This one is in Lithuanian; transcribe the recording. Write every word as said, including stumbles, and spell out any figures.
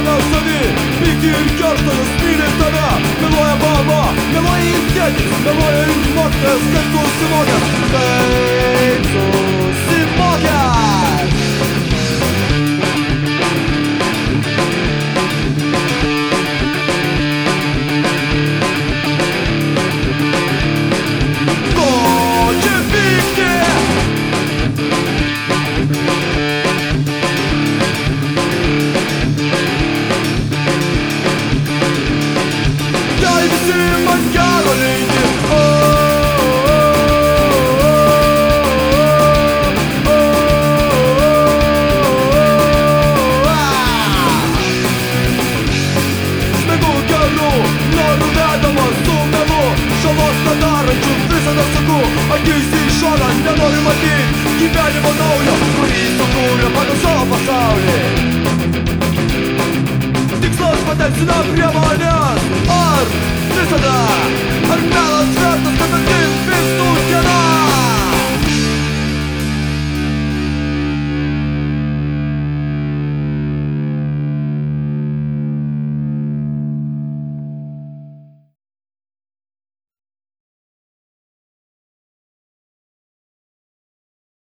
gyvena savi, pyki ir keršto, jos myli tave. Meluoja mama, meluoja ir tėtis, meluoja ir mokytojas, kaip tu susimokęs. Kaip susimokęs. Akis į šoną, nenori matyt gyvenimo naujo, kurį sukūrė pagal savo pasaulį. Tikslas pateisina priemonės, ar visada, ar ne?